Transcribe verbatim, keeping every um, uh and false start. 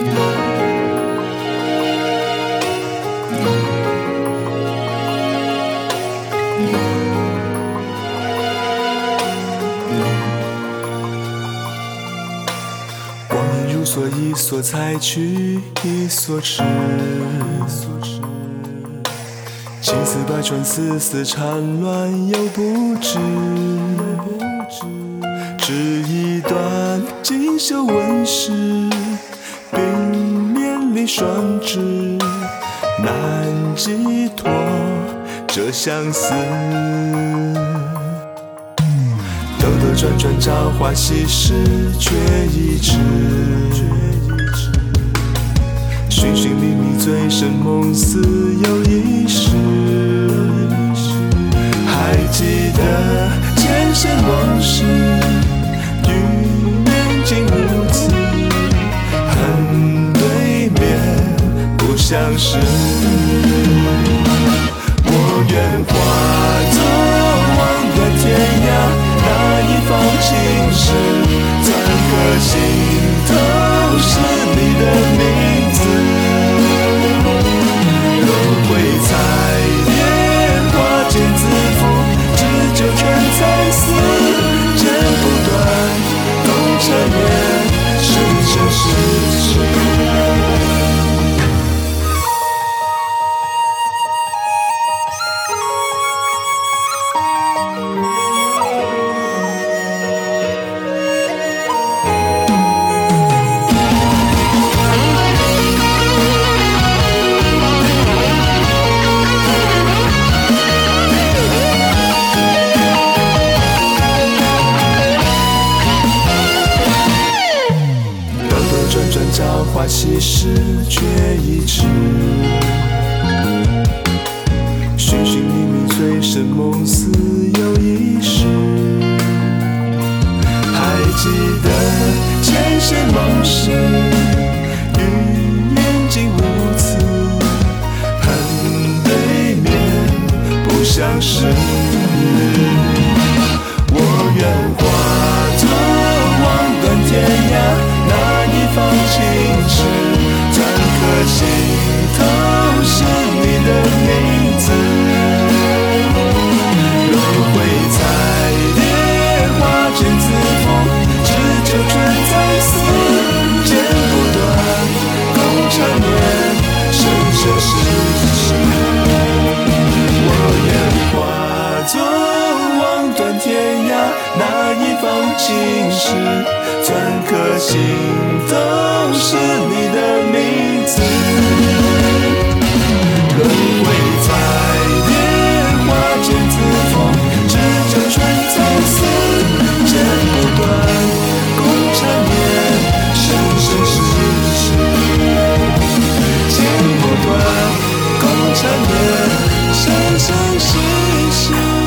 光阴如梭，一所采取，一所持。青丝百川，丝丝缠乱又不知。织一段锦绣纹饰，并面临双指，难寄托这相思。兜兜转转，朝花夕拾，却已迟。寻寻觅觅，醉生梦死又一世。还记得前世往事，与眼睛如此，恨对面不相识。我愿化作望断天涯，那一方青石，篆刻心头是你的名字。若会采莲花间自负，只就全在思，剪不断，共缠绵，生生世世。朝花夕拾，却已迟。寻寻觅觅，醉生梦死又一世。还记得前世梦事，与眼睛无词，恨对面不相识。我愿化作望断天涯，那一方青石，篆刻心头是你的名字。若会采莲花间自负，只就全在思，剪不断，共缠绵，生生世世。我愿化作望断天涯，那一方青石，篆刻心头是你的名字。若会采莲花间自负，只就全在思，剪不断，共缠绵，生生世世。剪不断，共缠绵，生生世世。